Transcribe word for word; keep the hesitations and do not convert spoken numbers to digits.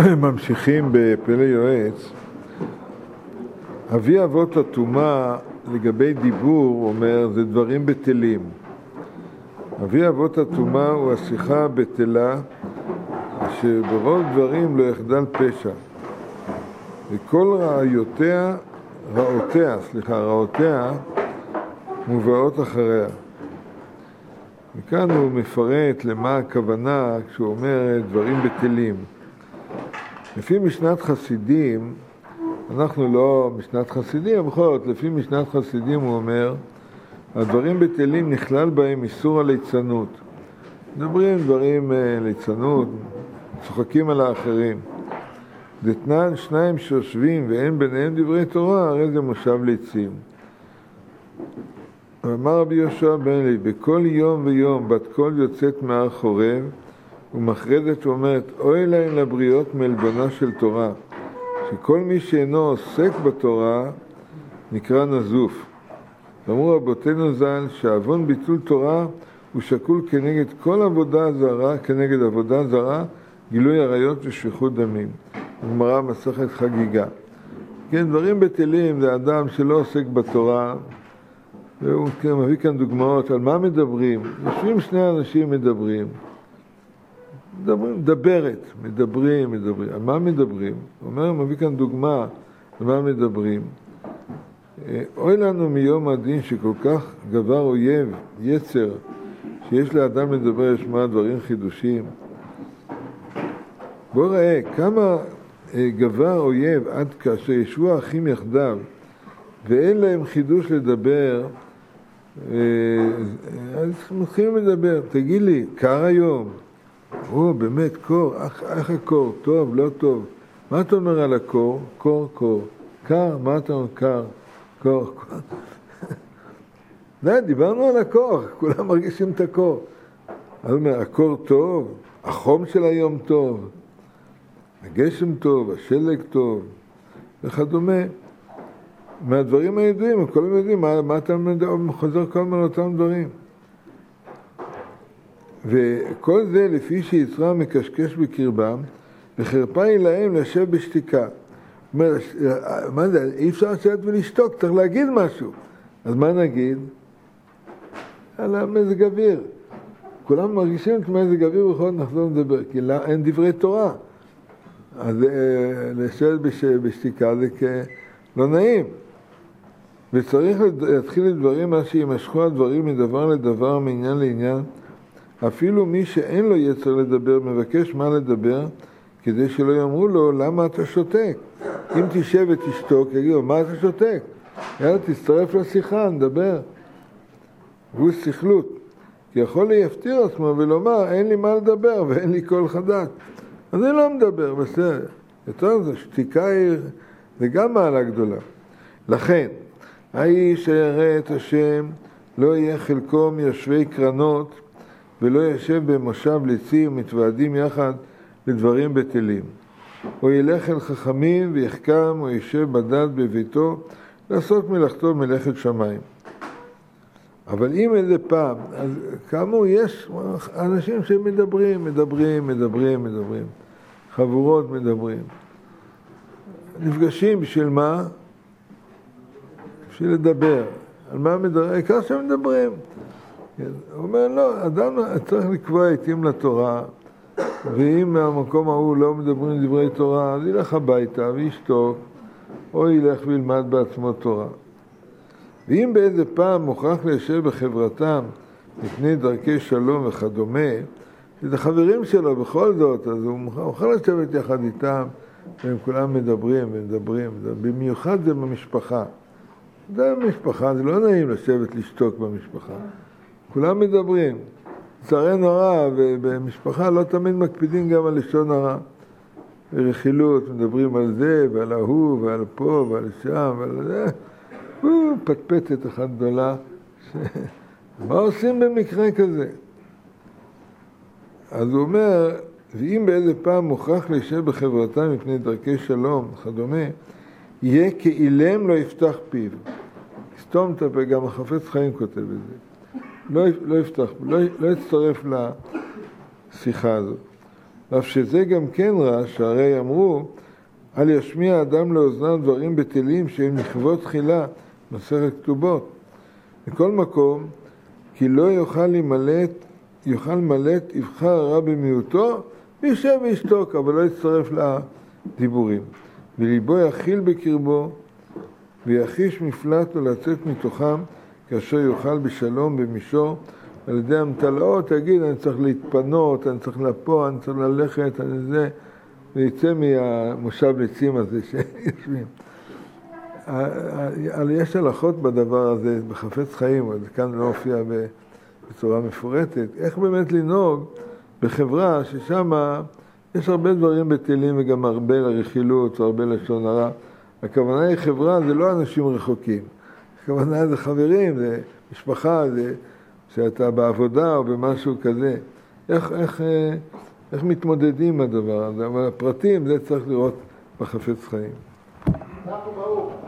ממשיכים בפלא יועץ. אבי אבות הטומאה לגבי דיבור אומר זה דברים בטלים. אבי אבות הטומאה הוא השיחה הבטלה שברוב דברים לא יחדל פשע, וכל רעיותיה רעותיה, סליחה, רעותיה מובאות אחריה. וכאן הוא מפרט למה הכוונה כשהוא אומר דברים בטלים. לפי משנת חסידים, אנחנו לא משנת חסידים, אבל בכל זאת, לפי משנת חסידים הוא אומר, הדברים בטלים נכלל בהם איסור הליצנות. מדברים דברים ליצנות, צוחקים על האחרים. דתנן שניים שיושבים ואין ביניהם דברי תורה, הרי זה מושב ליצים. אמר רבי יהושע בן לוי, בכל יום ויום בת קול יוצאת מהר חורב, ומחרדת ואומרת, אוי להם לבריות מלבנה של תורה, שכל מי שאינו עוסק בתורה נקרא נזוף. אמרו רבותינו ז"ל שעוון ביטול תורה הוא שקול כנגד כל עבודה זרה, כנגד עבודה זרה, גילוי עריות ושפיכות דמים. גמרא מסכת חגיגה. כן, דברים בטלים זה אדם שלא עוסק בתורה, והוא מביא כאן דוגמאות על מה מדברים. יושבים שני אנשים מדברים. מדברים, מדברת, מדברים, מדברים. על מה מדברים? הוא אומר, מביא כאן דוגמה על מה מדברים. אוי לנו מיום הדין שכל כך גבר אויב, יצר, שיש לאדם לדבר לשמוע דברים חידושים. בוא ראה, כמה גבר אויב עד כאשר ישבו האחים יחדיו, ואין להם חידוש לדבר, אז מתחילים לדבר. תגיד לי, קר היום? או, באמת, קור, איך הקור? טוב, לא טוב. מה אתה אומר על הקור? קור, קור. קר, מה אתה אומר? קר, קור, קור. דיברנו על הקור, כולם מרגישים את הקור. אז הוא אומר, הקור טוב, החום של היום טוב, הגשם טוב, השלג טוב, וכדומה. מהדברים הידועים, כולם יודעים מה, מה אתה חוזר כל מיני אותם דברים. וכל זה לפי שיצרה מקשקש בקרבם, וחרפה היא להם לשב בשתיקה. אומר, מה זה? אי אפשר לשבת ולשתוק, צריך להגיד משהו. אז מה נגיד? על המזג אוויר. כולם מרגישים את מזג אוויר ובכל זאת נחזור לדבר, כי לא, אין דברי תורה. אז לשבת בשתיקה זה לא נעים. וצריך להתחיל לדברים מה שימשכו הדברים מדבר לדבר, מעניין לעניין. אפילו מי שאין לו יצר לדבר מבקש מה לדבר, כדי שלא יאמרו לו למה אתה שותק. אם תשב ותשתוק, יגידו מה אתה שותק? יאללה תצטרף לשיחה, נדבר. והוא שכלות, כי יכול להפתיר עצמו ולומר אין לי מה לדבר ואין לי קול חדש. אז אני לא מדבר, בסדר. יותר זה שתיקה היא, זה גם מעלה גדולה. לכן, האיש הירא את השם לא יהיה חלקו מיושבי קרנות, ולא ישב במושב ליצים מתוועדים יחד לדברים בטלים. או ילך אל חכמים ויחכם, או ישב בדד בביתו, לעשות מלאכתו מלאכת שמיים. אבל אם איזה פעם, אז כאמור יש אנשים שמדברים, מדברים, מדברים, מדברים. חבורות מדברים. נפגשים בשביל מה? בשביל לדבר. על מה מדברים? העיקר שהם מדברים. הוא אומר, לא, אדם צריך לקבוע עתים לתורה, ואם מהמקום ההוא לא מדברים דברי תורה, אז ילך הביתה וישתוק, או ילך וילמד בעצמו תורה. ואם באיזה פעם מוכרח להישאר בחברתם מפני דרכי שלום וכדומה, את החברים שלו בכל זאת, אז הוא מוכרח לשבת יחד איתם, והם כולם מדברים ומדברים, במיוחד זה במשפחה. זה במשפחה, זה לא נעים לשבת לשתוק במשפחה. כולם מדברים. צערנו הרע, ובמשפחה לא תמיד מקפידים גם על לשון הרע. ברכילות, מדברים על זה ועל ההוא ועל פה ועל שם ועל זה. הוא פטפטת אחת גדולה. מה עושים במקרה כזה? אז הוא אומר, ואם באיזה פעם מוכרח להישאר בחברתם מפני דרכי שלום וכדומה, יהיה כאילם לא יפתח פיו. סתום את הפה, גם החפץ חיים כותב את זה. לא, לא יפתח, לא, לא יצטרף לשיחה הזאת. אף שזה גם כן רע, שהרי אמרו, אל ישמיע אדם לאוזנם דברים בטלים שהם נכבות תחילה, מסכת כתובות. בכל מקום, כי לא יוכל למלט, יוכל למלט יבחר הרע במיעוטו, וישב וישתוק, אבל לא יצטרף לדיבורים. וליבו יכיל בקרבו, ויחיש מפלט ולצאת מתוכם, כאשר יוכל בשלום במישור, על ידי המטלאות, תגיד, אני צריך להתפנות, אני צריך לפה, אני צריך ללכת, אני זה, ויצא מהמושב לצים הזה שיושבים. יש הלכות בדבר הזה, בחפץ חיים, אבל כאן לא הופיע בצורה מפורטת, איך באמת לנהוג בחברה ששם יש הרבה דברים בטלים וגם הרבה לרכילות והרבה לשון הרע. הכוונה היא חברה, זה לא אנשים רחוקים. הכוונה זה חברים, זה משפחה, זה שאתה בעבודה או במשהו כזה. איך, איך, איך מתמודדים עם הדבר הזה? אבל הפרטים זה צריך לראות בחפץ חיים.